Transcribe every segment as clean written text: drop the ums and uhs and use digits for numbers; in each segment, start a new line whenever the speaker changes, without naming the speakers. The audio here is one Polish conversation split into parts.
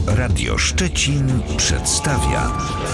Radio Szczecin przedstawia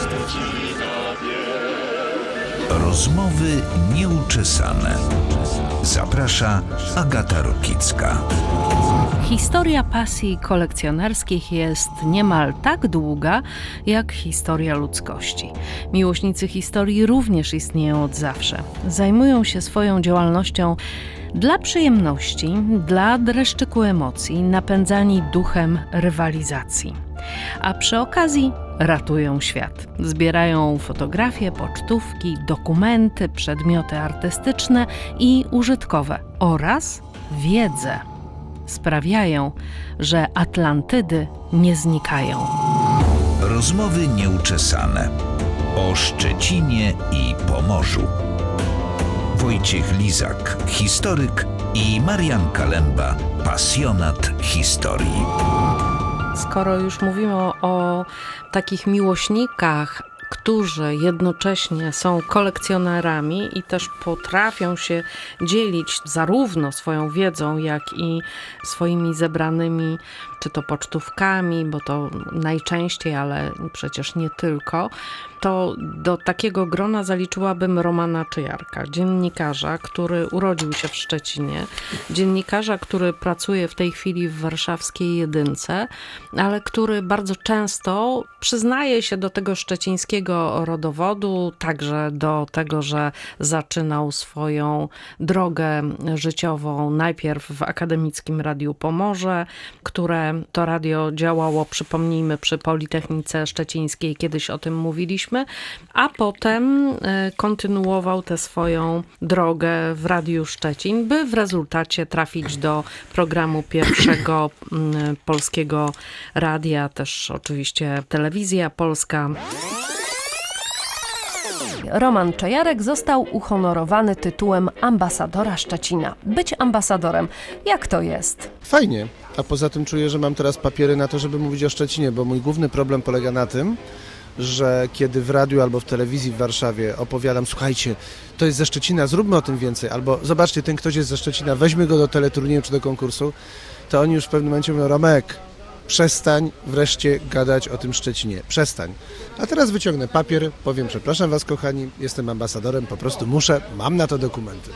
Rozmowy nieuczesane. Zaprasza Agata Rokicka.
Historia pasji kolekcjonerskich jest niemal tak długa, jak historia ludzkości. Miłośnicy historii również istnieją od zawsze. Zajmują się swoją działalnością dla przyjemności, dla dreszczyku emocji, napędzani duchem rywalizacji. A przy okazji ratują świat. Zbierają fotografie, pocztówki, dokumenty, przedmioty artystyczne i użytkowe oraz wiedzę. Sprawiają, że Atlantydy nie znikają.
Rozmowy nieuczesane o Szczecinie i Pomorzu. Wojciech Lizak, historyk, i Marian Kalemba, pasjonat historii.
Skoro już mówimy o takich miłośnikach, którzy jednocześnie są kolekcjonerami i też potrafią się dzielić zarówno swoją wiedzą, jak i swoimi zebranymi, czy to pocztówkami, bo to najczęściej, ale przecież nie tylko, to do takiego grona zaliczyłabym Romana Czyjarka, dziennikarza, który urodził się w Szczecinie, dziennikarza, który pracuje w tej chwili w warszawskiej Jedynce, ale który bardzo często przyznaje się do tego szczecińskiego rodowodu, także do tego, że zaczynał swoją drogę życiową najpierw w Akademickim Radiu Pomorze, które to radio działało, przypomnijmy, przy Politechnice Szczecińskiej, kiedyś o tym mówiliśmy, a potem kontynuował tę swoją drogę w Radiu Szczecin, by w rezultacie trafić do programu pierwszego polskiego radia, też oczywiście Telewizja Polska.
Roman Czyjarek został uhonorowany tytułem ambasadora Szczecina. Być ambasadorem, jak to jest?
Fajnie, a poza tym czuję, że mam teraz papiery na to, żeby mówić o Szczecinie, bo mój główny problem polega na tym, że kiedy w radiu albo w telewizji w Warszawie opowiadam, słuchajcie, to jest ze Szczecina, zróbmy o tym więcej, albo zobaczcie, ten ktoś jest ze Szczecina, weźmy go do teleturnieju czy do konkursu, to oni już w pewnym momencie mówią, Romek, przestań wreszcie gadać o tym Szczecinie, przestań. A teraz wyciągnę papier, powiem, przepraszam was kochani, jestem ambasadorem, po prostu muszę, mam na to dokumenty.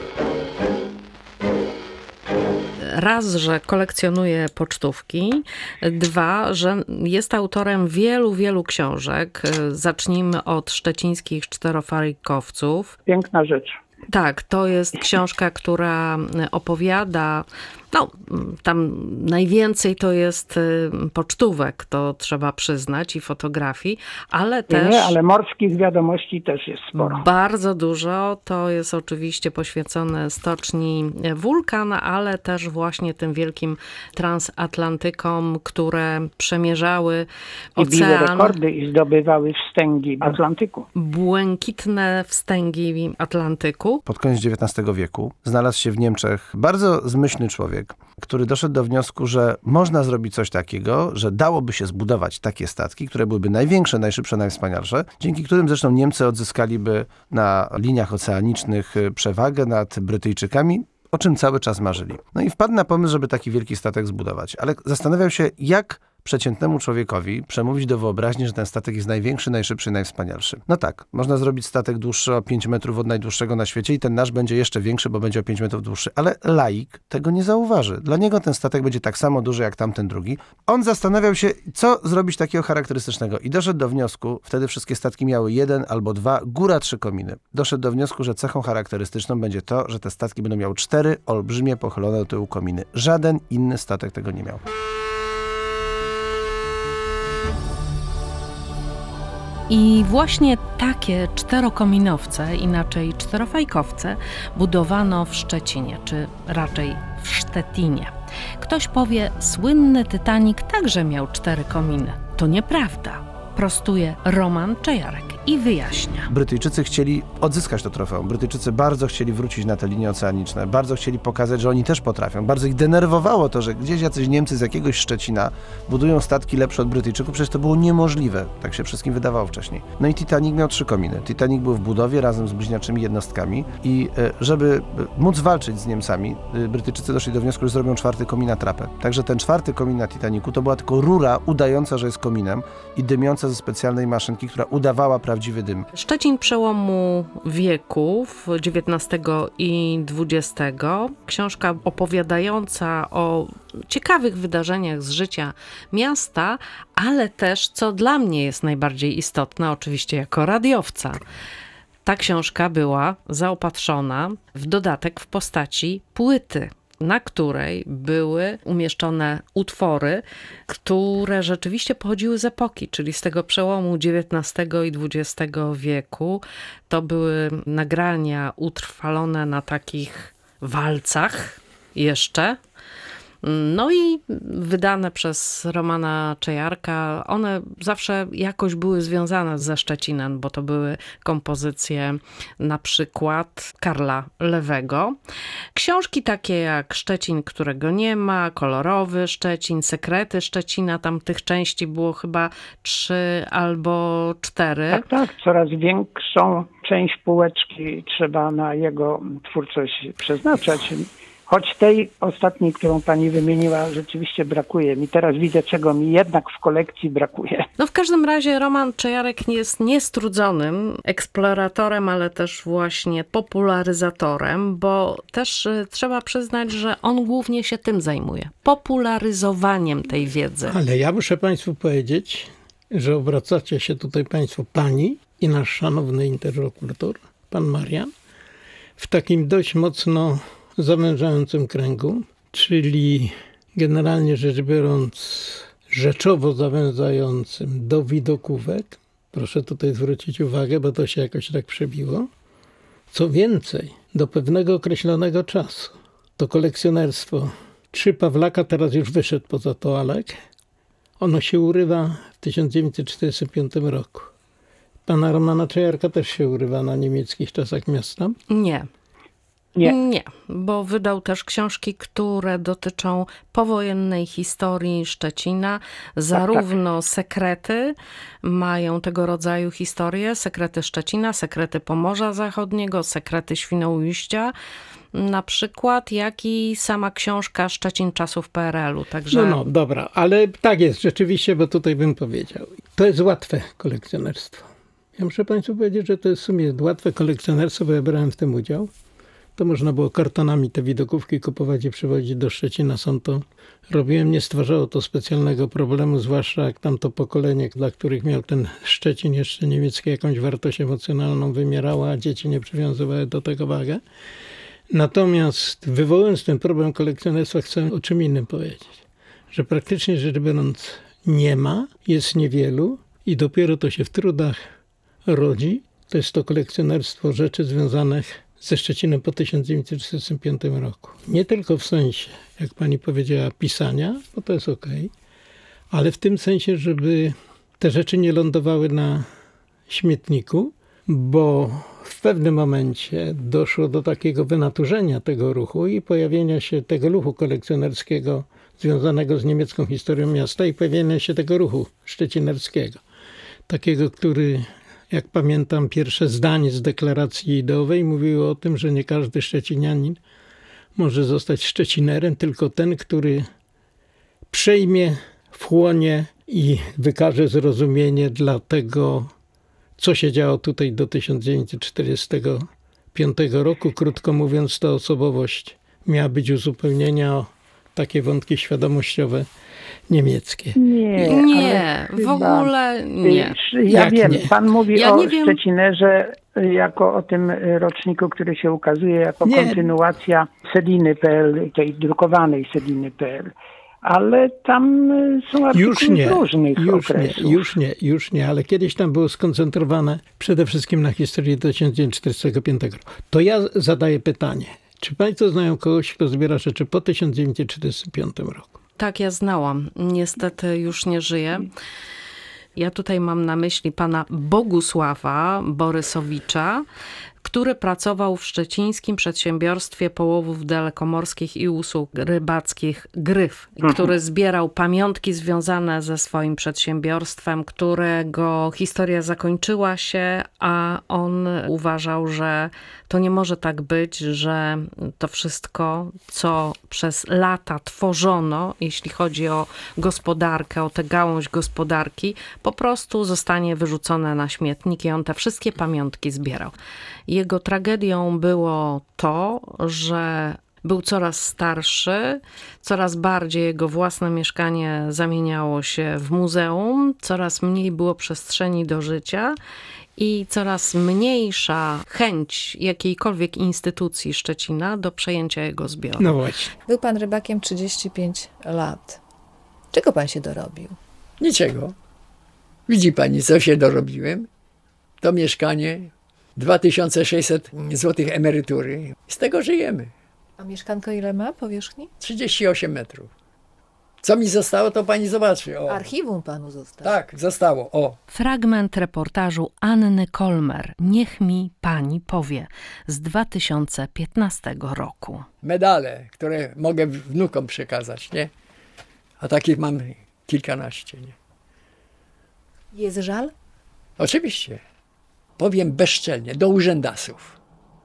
Raz, że kolekcjonuje pocztówki, dwa, że jest autorem wielu książek. Zacznijmy od szczecińskich czterofajkowców.
Piękna rzecz.
Tak, to jest książka, która opowiada, tam najwięcej to jest pocztówek, to trzeba przyznać, i fotografii, ale też...
Nie, ale morskich wiadomości też jest sporo.
Bardzo dużo, to jest oczywiście poświęcone stoczni Wulkan, ale też właśnie tym wielkim transatlantykom, które przemierzały ocean.
I biły rekordy i zdobywały wstęgi Atlantyku.
Błękitne wstęgi Atlantyku.
Pod koniec XIX wieku znalazł się w Niemczech bardzo zmyślny człowiek, który doszedł do wniosku, że można zrobić coś takiego, że dałoby się zbudować takie statki, które byłyby największe, najszybsze, najwspanialsze, dzięki którym zresztą Niemcy odzyskaliby na liniach oceanicznych przewagę nad Brytyjczykami, o czym cały czas marzyli. No i wpadł na pomysł, żeby taki wielki statek zbudować, ale zastanawiał się, jak przeciętnemu człowiekowi przemówić do wyobraźni, że ten statek jest największy, najszybszy, najwspanialszy. No tak, można zrobić statek dłuższy o 5 metrów od najdłuższego na świecie i ten nasz będzie jeszcze większy, bo będzie o 5 metrów dłuższy, ale laik tego nie zauważy. Dla niego ten statek będzie tak samo duży jak tamten drugi. On zastanawiał się, co zrobić takiego charakterystycznego i doszedł do wniosku, wtedy wszystkie statki miały 1 albo 2, góra 3 kominy. Doszedł do wniosku, że cechą charakterystyczną będzie to, że te statki będą miały 4 olbrzymie pochylone do tyłu kominy. Żaden inny statek tego nie miał.
I właśnie takie czterokominowce, inaczej czterofajkowce, budowano w Szczecinie, czy raczej w Sztetinie. Ktoś powie, słynny Titanic także miał 4 kominy. To nieprawda, prostuje Roman Czyjarek. i wyjaśnia.
Brytyjczycy chcieli odzyskać to trofeum. Brytyjczycy bardzo chcieli wrócić na te linie oceaniczne, bardzo chcieli pokazać, że oni też potrafią. Bardzo ich denerwowało to, że gdzieś jacyś Niemcy z jakiegoś Szczecina budują statki lepsze od Brytyjczyków, przecież to było niemożliwe. Tak się wszystkim wydawało wcześniej. No i Titanic miał 3 kominy. Titanic był w budowie razem z bliźniaczymi jednostkami i żeby móc walczyć z Niemcami, Brytyjczycy doszli do wniosku, że zrobią 4. komin atrapę. Także ten 4. komin na Titanicu to była tylko rura udająca, że jest kominem i dymiąca ze specjalnej maszynki, która udawała prawdziwy dym.
Szczecin przełomu wieków XIX i XX. Książka opowiadająca o ciekawych wydarzeniach z życia miasta, ale też, co dla mnie jest najbardziej istotne, oczywiście jako radiowca. Ta książka była zaopatrzona w dodatek w postaci płyty, na której były umieszczone utwory, które rzeczywiście pochodziły z epoki, czyli z tego przełomu XIX i XX wieku. To były nagrania utrwalone na takich walcach jeszcze. No i wydane przez Romana Czajarka. One zawsze jakoś były związane ze Szczecinem, bo to były kompozycje na przykład Karla Lewego. Książki takie jak Szczecin, którego nie ma, Kolorowy Szczecin, Sekrety Szczecina, tam tych części było chyba 3 albo 4.
Tak, coraz większą część półeczki trzeba na jego twórczość przeznaczać. Choć tej ostatniej, którą pani wymieniła, rzeczywiście brakuje mi. Teraz widzę, czego mi jednak w kolekcji brakuje.
No w każdym razie Roman Czajarek jest niestrudzonym eksploratorem, ale też właśnie popularyzatorem, bo też trzeba przyznać, że on głównie się tym zajmuje. Popularyzowaniem tej wiedzy.
Ale ja muszę państwu powiedzieć, że obracacie się tutaj państwo, pani i nasz szanowny interlokutor, pan Marian, w takim dość mocno zawężającym kręgu, czyli generalnie rzecz biorąc rzeczowo zawężającym do widokówek. Proszę tutaj zwrócić uwagę, bo to się jakoś tak przebiło. Co więcej, do pewnego określonego czasu to kolekcjonerstwo 3 Pawlaka teraz już wyszedł poza to Alek. Ono się urywa w 1945 roku. Pana Romana Czajarka też się urywa na niemieckich Czasach Miasta?
Nie. Nie, bo wydał też książki, które dotyczą powojennej historii Szczecina. Zarówno Sekrety mają tego rodzaju historie, Sekrety Szczecina, Sekrety Pomorza Zachodniego, Sekrety Świnoujścia na przykład, jak i sama książka Szczecin czasów PRL-u. Także...
No, dobra, ale tak jest rzeczywiście, bo tutaj bym powiedział. To jest łatwe kolekcjonerstwo. Ja muszę państwu powiedzieć, że to jest w sumie łatwe kolekcjonerstwo, bo ja brałem w tym udział. To można było kartonami te widokówki kupować i przywozić do Szczecina. Sam to robiłem. Nie stwarzało to specjalnego problemu, zwłaszcza jak tamto pokolenie, dla których miał ten Szczecin jeszcze niemiecki jakąś wartość emocjonalną, wymierało, a dzieci nie przywiązywały do tego wagę. Natomiast wywołując ten problem kolekcjonerstwa, chcę o czym innym powiedzieć. Że praktycznie rzecz biorąc nie ma, jest niewielu i dopiero to się w trudach rodzi. To jest to kolekcjonerstwo rzeczy związanych ze Szczecinem po 1945 roku. Nie tylko w sensie, jak pani powiedziała, pisania, bo to jest okej, ale w tym sensie, żeby te rzeczy nie lądowały na śmietniku, bo w pewnym momencie doszło do takiego wynaturzenia tego ruchu i pojawienia się tego ruchu kolekcjonerskiego związanego z niemiecką historią miasta i pojawienia się tego ruchu szczecinerskiego. Takiego, który, jak pamiętam, pierwsze zdanie z deklaracji ideowej mówiło o tym, że nie każdy szczecinianin może zostać szczecinerem, tylko ten, który przejmie, wchłonie i wykaże zrozumienie dla tego, co się działo tutaj do 1945 roku. Krótko mówiąc, ta osobowość miała być uzupełnienia o takie wątki świadomościowe niemieckie.
Nie, w ogóle nie.
Ja
Jak
wiem,
nie?
pan mówi
Ja
o
nie wiem.
Szczecinerze jako o tym roczniku, który się ukazuje jako
Nie.
kontynuacja Sediny.pl, tej drukowanej Sediny.pl. Ale tam są artykuły z różnych okresów.
Już nie, ale kiedyś tam było skoncentrowane przede wszystkim na historii do 1945 roku. To ja zadaję pytanie. Czy państwo znają kogoś, kto zbiera rzeczy po 1945 roku?
Tak, ja znałam. Niestety już nie żyje. Ja tutaj mam na myśli pana Bogusława Borysowicza, który pracował w szczecińskim przedsiębiorstwie połowów dalekomorskich i usług rybackich Gryf, który zbierał pamiątki związane ze swoim przedsiębiorstwem, którego historia zakończyła się, a on uważał, że to nie może tak być, że to wszystko, co przez lata tworzono, jeśli chodzi o gospodarkę, o tę gałąź gospodarki, po prostu zostanie wyrzucone na śmietnik i on te wszystkie pamiątki zbierał. Jego tragedią było to, że był coraz starszy, coraz bardziej jego własne mieszkanie zamieniało się w muzeum, coraz mniej było przestrzeni do życia i coraz mniejsza chęć jakiejkolwiek instytucji Szczecina do przejęcia jego zbioru.
No właśnie.
Był pan rybakiem 35 lat. Czego pan się dorobił?
Niczego. Widzi pani, co się dorobiłem? To mieszkanie, 2600 zł emerytury. Z tego żyjemy.
A mieszkanko ile ma powierzchni?
38 metrów. Co mi zostało, to pani zobaczy. O.
Archiwum panu zostało.
Tak, zostało. O.
Fragment reportażu Anny Kolmer, Niech mi pani powie, z 2015 roku.
Medale, które mogę wnukom przekazać, nie? A takich mam kilkanaście, nie?
Jest żal?
Oczywiście. Powiem bezczelnie, do urzędasów.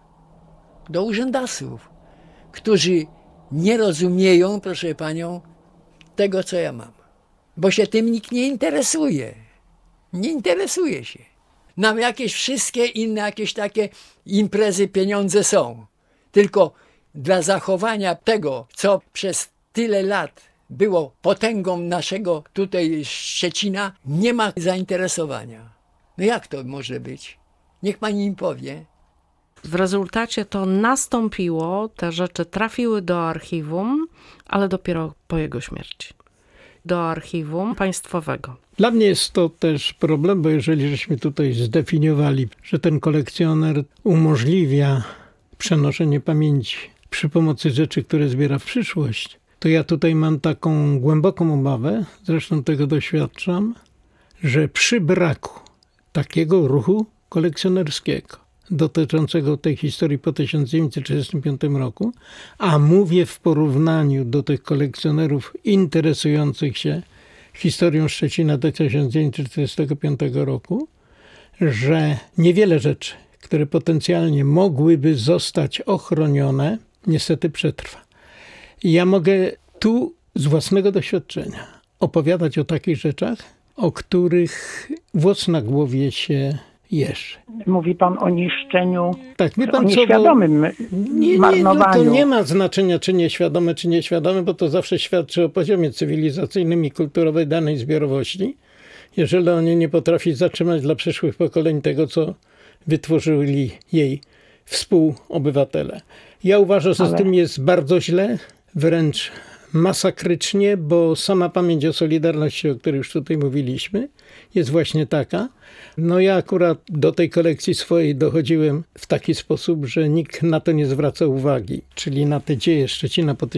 Do urzędasów, którzy nie rozumieją, proszę panią, tego, co ja mam. Bo się tym nikt nie interesuje. Nie interesuje się. Nam jakieś wszystkie inne, jakieś takie imprezy, pieniądze są. Tylko dla zachowania tego, co przez tyle lat było potęgą naszego tutaj Szczecina, nie ma zainteresowania. No jak to może być? Niech pani im powie.
W rezultacie to nastąpiło, te rzeczy trafiły do archiwum, ale dopiero po jego śmierci. Do archiwum państwowego.
Dla mnie jest to też problem, bo jeżeli żeśmy tutaj zdefiniowali, że ten kolekcjoner umożliwia przenoszenie pamięci przy pomocy rzeczy, które zbiera w przyszłość, to ja tutaj mam taką głęboką obawę, zresztą tego doświadczam, że przy braku takiego ruchu kolekcjonerskiego dotyczącego tej historii po 1935 roku, a mówię w porównaniu do tych kolekcjonerów interesujących się historią Szczecina do 1945 roku, że niewiele rzeczy, które potencjalnie mogłyby zostać ochronione, niestety przetrwa. I ja mogę tu z własnego doświadczenia opowiadać o takich rzeczach, o których włos na głowie się jeży.
Mówi pan o niszczeniu,
Tak, wie
o
pan co,
nieświadomym marnowaniu.
to nie ma znaczenia, czy nieświadome, bo to zawsze świadczy o poziomie cywilizacyjnym i kulturowej danej zbiorowości. Jeżeli oni nie potrafi zatrzymać dla przyszłych pokoleń tego, co wytworzyli jej współobywatele. Ja uważam, że z tym jest bardzo źle, wręcz masakrycznie, bo sama pamięć o Solidarności, o której już tutaj mówiliśmy, jest właśnie taka. No ja akurat do tej kolekcji swojej dochodziłem w taki sposób, że nikt na to nie zwraca uwagi, czyli na te dzieje Szczecina po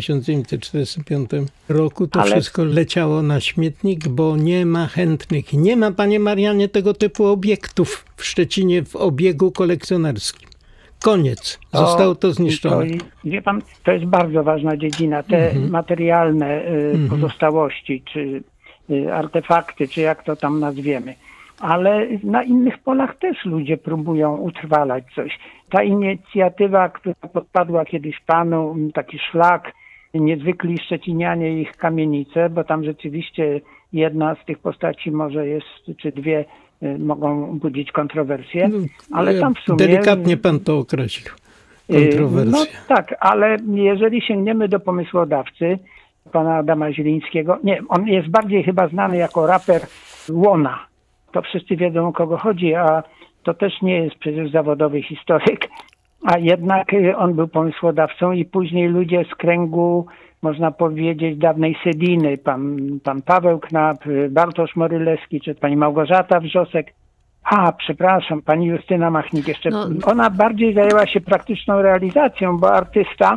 1945 roku. To wszystko leciało na śmietnik, bo nie ma chętnych. Nie ma, panie Marianie, tego typu obiektów w Szczecinie w obiegu kolekcjonerskim. Koniec. Zostało to zniszczone.
Wie pan, to jest bardzo ważna dziedzina. Te materialne pozostałości, czy artefakty, czy jak to tam nazwiemy. Ale na innych polach też ludzie próbują utrwalać coś. Ta inicjatywa, która podpadła kiedyś panu, taki szlak, niezwykli szczecinianie i ich kamienice, bo tam rzeczywiście jedna z tych postaci może jest, czy dwie, mogą budzić kontrowersje, ale tam w sumie...
Delikatnie pan to określił. Kontrowersje.
No tak, ale jeżeli sięgniemy do pomysłodawcy, pana Adama Zielińskiego, nie, on jest bardziej chyba znany jako raper Łona. To wszyscy wiedzą, o kogo chodzi, a to też nie jest przecież zawodowy historyk, a jednak on był pomysłodawcą i później ludzie z kręgu, można powiedzieć, dawnej Sediny, pan Paweł Knap, Bartosz Morylewski, czy pani Małgorzata Wrzosek. Przepraszam, pani Justyna Machnik jeszcze. Ona bardziej zajęła się praktyczną realizacją, bo artysta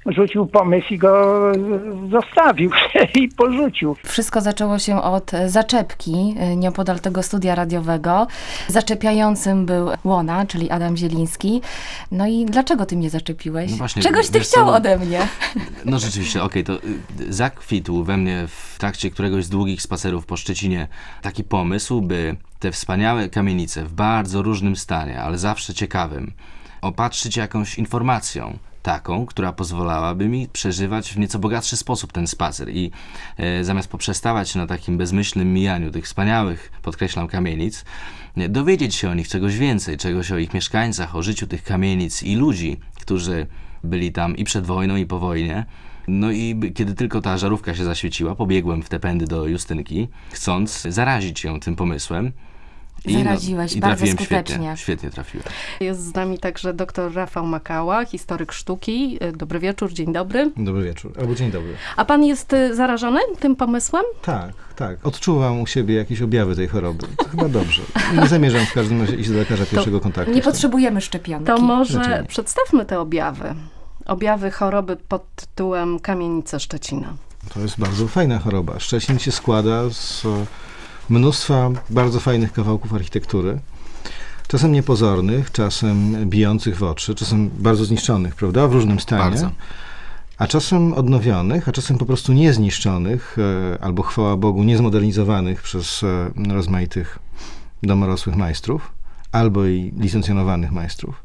rzucił pomysł i go zostawił i porzucił.
Wszystko zaczęło się od zaczepki nieopodal tego studia radiowego. Zaczepiającym był Łona, czyli Adam Zieliński. No i dlaczego ty mnie zaczepiłeś?
No właśnie,
Czegoś ty chciał ode mnie?
No rzeczywiście, okej, to zakwitł we mnie w trakcie któregoś z długich spacerów po Szczecinie taki pomysł, by te wspaniałe kamienice w bardzo różnym stanie, ale zawsze ciekawym, opatrzyć jakąś informacją, taką, która pozwalałaby mi przeżywać w nieco bogatszy sposób ten spacer i zamiast poprzestawać się na takim bezmyślnym mijaniu tych wspaniałych, podkreślam, kamienic, dowiedzieć się o nich czegoś więcej, czegoś o ich mieszkańcach, o życiu tych kamienic i ludzi, którzy byli tam i przed wojną, i po wojnie. No i kiedy tylko ta żarówka się zaświeciła, pobiegłem w te pędy do Justynki, chcąc zarazić ją tym pomysłem.
Zaraziłeś,
i
bardzo
trafiłem
skutecznie.
Świetnie trafiłem.
Jest z nami także dr Rafał Makała, historyk sztuki. Dobry wieczór, dzień dobry.
Dobry wieczór, albo dzień dobry.
A pan jest zarażony tym pomysłem?
Tak. Odczuwam u siebie jakieś objawy tej choroby. To chyba dobrze. Nie zamierzam w każdym razie iść do lekarza pierwszego kontaktu.
Nie potrzebujemy szczepionki.
To może przedstawmy te objawy. Objawy choroby pod tytułem Kamienice Szczecina.
To jest bardzo fajna choroba. Szczecin się składa z mnóstwa bardzo fajnych kawałków architektury. Czasem niepozornych, czasem bijących w oczy, czasem bardzo zniszczonych, prawda? W różnym stanie.
Bardzo.
A czasem odnowionych, a czasem po prostu niezniszczonych, albo chwała Bogu niezmodernizowanych przez rozmaitych domorosłych majstrów, albo i licencjonowanych majstrów.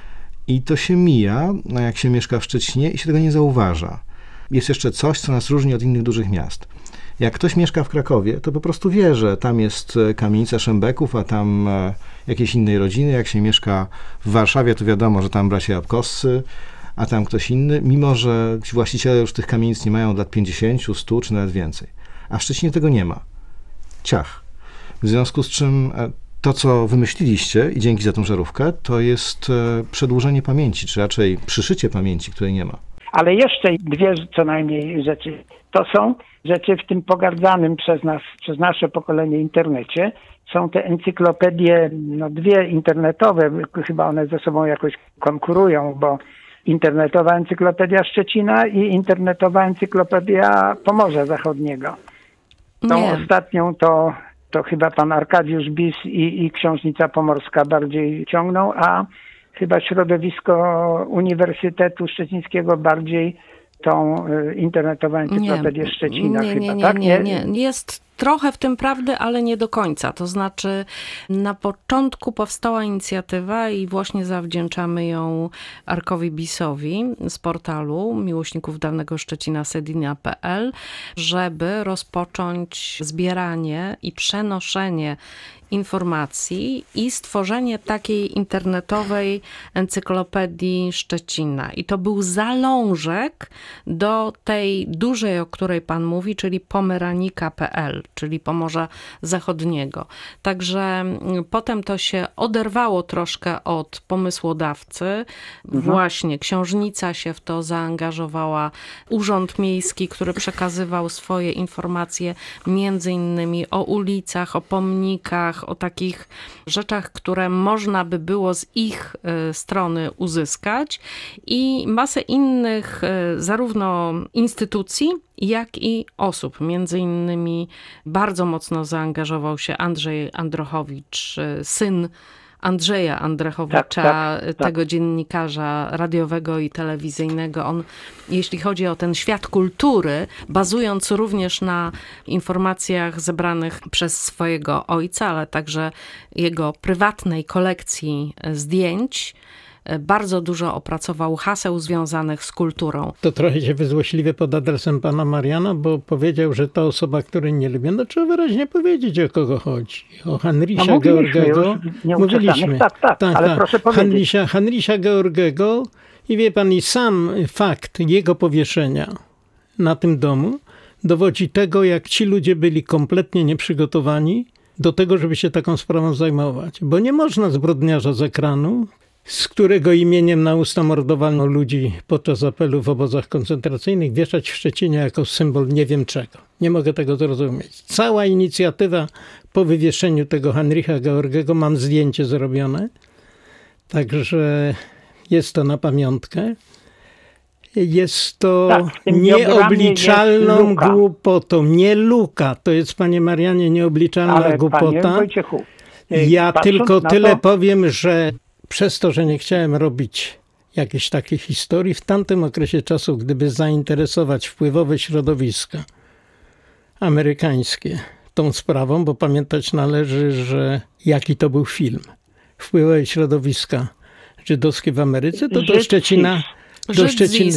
I to się mija, jak się mieszka w Szczecinie i się tego nie zauważa. Jest jeszcze coś, co nas różni od innych dużych miast. Jak ktoś mieszka w Krakowie, to po prostu wie, że tam jest kamienica Szembeków, a tam jakiejś innej rodziny. Jak się mieszka w Warszawie, to wiadomo, że tam bracia Jabłkowscy, a tam ktoś inny, mimo że ci właściciele już tych kamienic nie mają od lat 50, 100 czy nawet więcej. A w Szczecinie tego nie ma. Ciach. W związku z czym to, co wymyśliliście i dzięki za tą żarówkę, to jest przedłużenie pamięci, czy raczej przyszycie pamięci, której nie ma.
Ale jeszcze dwie co najmniej rzeczy. To są rzeczy w tym pogardzanym przez nas, przez nasze pokolenie internecie. Są te encyklopedie, dwie internetowe, chyba one ze sobą jakoś konkurują, bo internetowa encyklopedia Szczecina i internetowa encyklopedia Pomorza Zachodniego. Tą ostatnią to chyba pan Arkadiusz Bis i Książnica Pomorska bardziej ciągną, a chyba środowisko Uniwersytetu Szczecińskiego bardziej tą internetową encyklopedię Szczecina.
Nie. Jest trochę w tym prawdy, ale nie do końca. To znaczy na początku powstała inicjatywa i właśnie zawdzięczamy ją Arkowi Bisowi z portalu miłośników dawnego Szczecina sedina.pl, żeby rozpocząć zbieranie i przenoszenie informacji i stworzenie takiej internetowej encyklopedii Szczecina. I to był zalążek do tej dużej, o której pan mówi, czyli pomeranika.pl, czyli Pomorza Zachodniego. Także potem to się oderwało troszkę od pomysłodawcy. Właśnie książnica się w to zaangażowała. Urząd Miejski, który przekazywał swoje informacje między innymi o ulicach, o pomnikach, o takich rzeczach, które można by było z ich strony uzyskać i masę innych zarówno instytucji, jak i osób. Między innymi bardzo mocno zaangażował się Andrzej Androchowicz, syn Andrzeja Andrechowicza, tego dziennikarza radiowego i telewizyjnego. On, jeśli chodzi o ten świat kultury, bazując również na informacjach zebranych przez swojego ojca, ale także jego prywatnej kolekcji zdjęć, bardzo dużo opracował haseł związanych z kulturą.
To trochę się wyzłośliwie pod adresem pana Mariana, bo powiedział, że ta osoba, której nie lubię, trzeba wyraźnie powiedzieć, o kogo chodzi. O Heinricha Georgego. Mówiliśmy.
Tak, ale proszę powiedzieć.
Heinricha Georgego i wie pan, i sam fakt jego powieszenia na tym domu dowodzi tego, jak ci ludzie byli kompletnie nieprzygotowani do tego, żeby się taką sprawą zajmować. Bo nie można zbrodniarza z ekranu, z którego imieniem na usta mordowano ludzi podczas apelu w obozach koncentracyjnych, wieszać w Szczecinie jako symbol nie wiem czego. Nie mogę tego zrozumieć. Cała inicjatywa po wywieszeniu tego Heinricha Georgego, mam zdjęcie zrobione, także jest to na pamiątkę. Jest to
Tak, w tym diagramie
nieobliczalną
jest luka.
głupotą. Nie luka, to jest, panie Marianie, nieobliczalna
Ale panie
głupota.
Wojciechu,
Ja
patrząc
tylko
na
tyle
to,
powiem, że przez to, że nie chciałem robić jakiejś takiej historii, w tamtym okresie czasu, gdyby zainteresować wpływowe środowiska amerykańskie tą sprawą, bo pamiętać należy, że jaki to był film. Wpływowe środowiska żydowskie w Ameryce, to do Szczecina... Do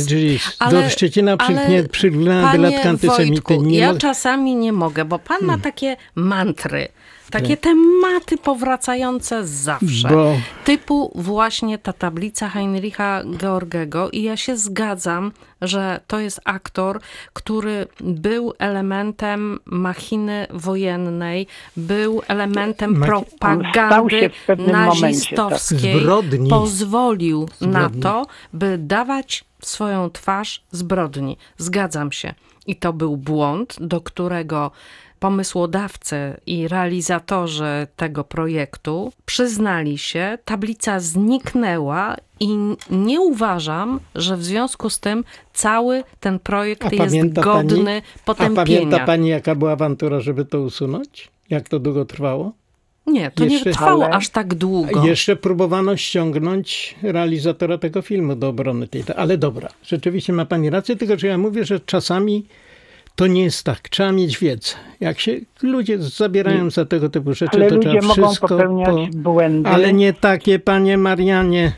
Szczecina przygnęłaby latka antysemityzmu.
Wojtku, ja czasami nie mogę, bo pan ma takie mantry, takie tematy powracające zawsze. Typu właśnie ta tablica Heinricha Georgego i ja się zgadzam, że to jest aktor, który był elementem machiny wojennej, był elementem propagandy nazistowskiej.
Zbrodni.
Pozwolił na to, by dawać swoją twarz zbrodni. Zgadzam się. I to był błąd, do którego pomysłodawcy i realizatorzy tego projektu przyznali się, tablica zniknęła i nie uważam, że w związku z tym cały ten projekt jest godny potępienia.
A pamięta pani, jaka była awantura, żeby to usunąć? Jak to długo trwało?
Nie, to nie trwało aż tak długo.
Jeszcze próbowano ściągnąć realizatora tego filmu do obrony tej. Ale dobra, rzeczywiście ma pani rację, tylko że ja mówię, że czasami to nie jest tak. Trzeba mieć wiedzę. Jak się ludzie zabierają za tego typu rzeczy,
ale
to
ludzie
trzeba
mogą
wszystko...
popełniać błędy.
Ale nie takie, panie Marianie.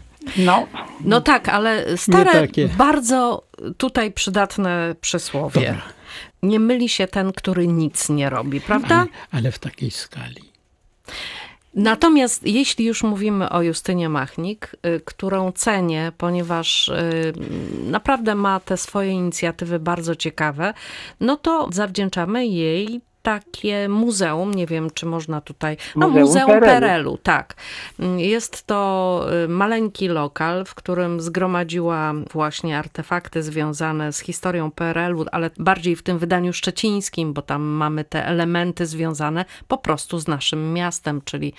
No tak, ale stare, bardzo tutaj przydatne przysłowie. Dobra. Nie myli się ten, który nic nie robi, prawda?
Ale w takiej skali.
Natomiast jeśli już mówimy o Justynie Machnik, którą cenię, ponieważ naprawdę ma te swoje inicjatywy bardzo ciekawe, no to zawdzięczamy jej takie muzeum, nie wiem, czy można tutaj... Muzeum PRL-u, tak. Jest to maleńki lokal, w którym zgromadziła właśnie artefakty związane z historią PRL-u, ale bardziej w tym wydaniu szczecińskim, bo tam mamy te elementy związane po prostu z naszym miastem, czyli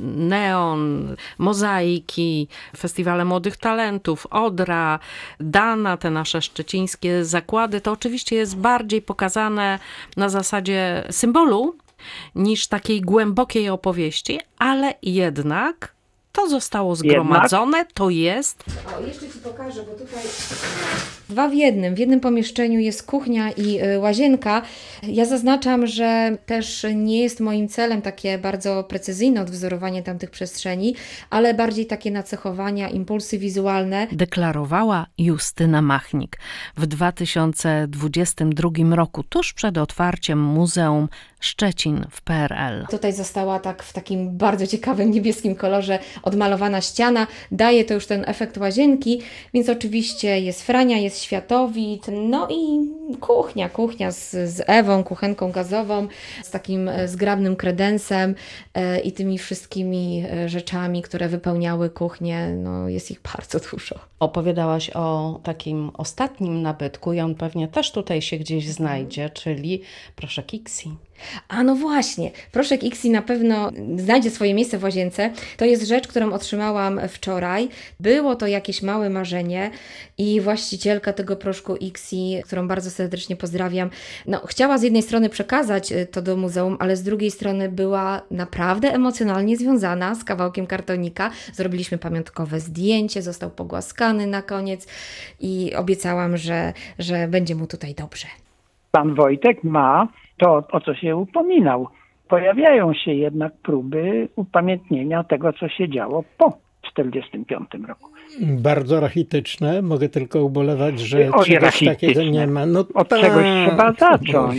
neon, mozaiki, festiwale młodych talentów, Odra, Dana, te nasze szczecińskie zakłady. To oczywiście jest bardziej pokazane na zasadzie symbolu niż takiej głębokiej opowieści, ale jednak to zostało zgromadzone, to jest...
Jeszcze ci pokażę, bo tutaj dwa w jednym. W jednym pomieszczeniu jest kuchnia i łazienka. Ja zaznaczam, że też nie jest moim celem takie bardzo precyzyjne odwzorowanie tamtych przestrzeni, ale bardziej takie nacechowania, impulsy wizualne.
Deklarowała Justyna Machnik w 2022 roku, tuż przed otwarciem Muzeum Szczecin w PRL.
Tutaj została tak w takim bardzo ciekawym niebieskim kolorze odmalowana ściana. Daje to już ten efekt łazienki, więc oczywiście jest Frania, jest Światowit, no i kuchnia z Ewą, kuchenką gazową, z takim zgrabnym kredensem i tymi wszystkimi rzeczami, które wypełniały kuchnię. No jest ich bardzo dużo.
Opowiadałaś o takim ostatnim nabytku i on pewnie też tutaj się gdzieś znajdzie, czyli proszek Ixi.
A no właśnie, proszek Ixi na pewno znajdzie swoje miejsce w łazience. To jest rzecz, którą otrzymałam wczoraj. Było to jakieś małe marzenie i właścicielka tego proszku Ixi, którą bardzo serdecznie pozdrawiam, no, chciała z jednej strony przekazać to do muzeum, ale z drugiej strony była naprawdę emocjonalnie związana z kawałkiem kartonika. Zrobiliśmy pamiątkowe zdjęcie, został pogłaskany na koniec i obiecałam, że będzie mu tutaj dobrze.
Pan Wojtek ma to, o co się upominał. Pojawiają się jednak próby upamiętnienia tego, co się działo po 1945 roku.
Bardzo rachityczne. Mogę tylko ubolewać, że czegoś takiego nie ma. No,
od czegoś trzeba zacząć.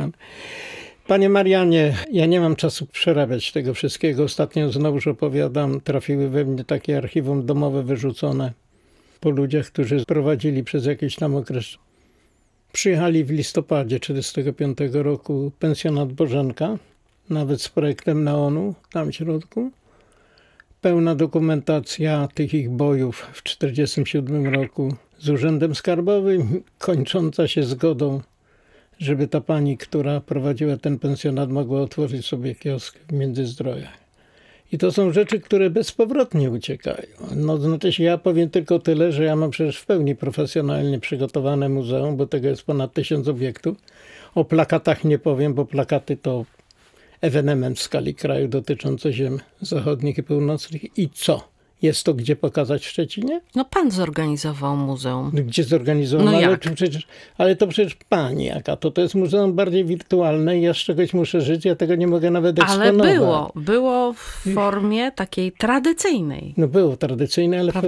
Panie Marianie, ja nie mam czasu przerabiać tego wszystkiego. Ostatnio znowuż opowiadam, trafiły we mnie takie archiwum domowe wyrzucone po ludziach, którzy prowadzili przez jakiś tam okres. Przyjechali w listopadzie 1945 roku pensjonat Bożenka, nawet z projektem neonu tam w środku. Pełna dokumentacja tych ich bojów w 1947 roku z Urzędem Skarbowym, kończąca się zgodą, żeby ta pani, która prowadziła ten pensjonat, mogła otworzyć sobie kiosk w Międzyzdrojach. I to są rzeczy, które bezpowrotnie uciekają. No, znaczy się, ja powiem tylko tyle, że ja mam przecież w pełni profesjonalnie przygotowane muzeum, bo tego jest ponad 1000 obiektów. O plakatach nie powiem, bo plakaty to ewenement w skali kraju dotyczący ziem zachodnich i północnych. I co? Jest to gdzie pokazać w Szczecinie?
No pan zorganizował muzeum.
Gdzie zorganizował?
No
ale to przecież pani jaka. To jest muzeum bardziej wirtualne i ja z czegoś muszę żyć, ja tego nie mogę nawet eksponować.
Ale było w formie takiej tradycyjnej.
No było tradycyjne, ale w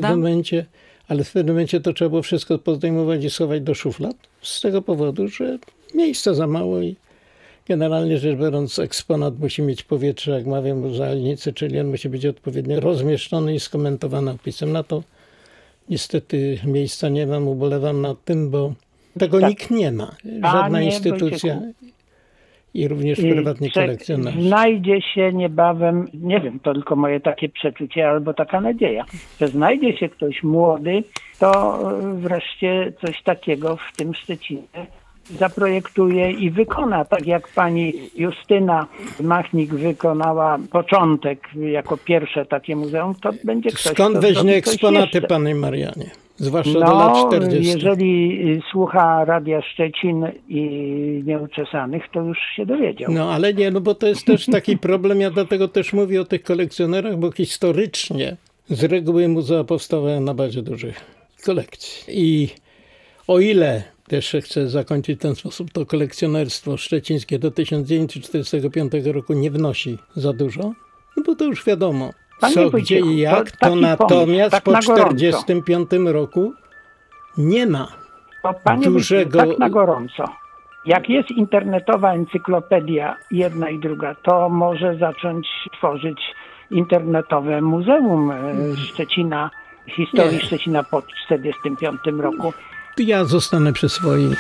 pewnym momencie to trzeba było wszystko podejmować i schować do szuflad. Z tego powodu, że miejsca za mało i generalnie rzecz biorąc, eksponat musi mieć powietrze, jak mawiam muzealnicy, czyli on musi być odpowiednio rozmieszczony i skomentowany opisem. Na to niestety miejsca nie mam, ubolewam nad tym, bo tego nikt nie ma. Żadna instytucja i również prywatni kolekcjonerzy.
Znajdzie się niebawem, nie wiem, to tylko moje takie przeczucie albo taka nadzieja, że znajdzie się ktoś młody, to wreszcie coś takiego w tym Szczecinie zaprojektuje i wykona, tak jak pani Justyna Machnik wykonała początek jako pierwsze takie muzeum, to będzie ktoś...
Skąd weźmie eksponaty, panie Marianie? Zwłaszcza do lat 40.
Jeżeli słucha Radia Szczecin i Nieuczesanych, to już się dowiedział.
No ale nie, no bo to jest też taki problem, ja dlatego też mówię o tych kolekcjonerach, bo historycznie z reguły muzea powstawały na bazie dużych kolekcji. I o ile też chcę zakończyć w ten sposób, to kolekcjonerstwo szczecińskie do 1945 roku nie wnosi za dużo, no bo to już wiadomo, co, gdzie i jak, to natomiast tak po 1945 roku nie ma dużego...
Tak na gorąco. Jak jest internetowa encyklopedia jedna i druga, to może zacząć tworzyć internetowe muzeum Szczecina, historii Szczecina po 1945 roku.
Ja zostanę przy swoim.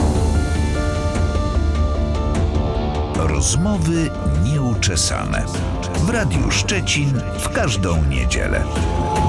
Rozmowy nieuczesane. W Radiu Szczecin w każdą niedzielę.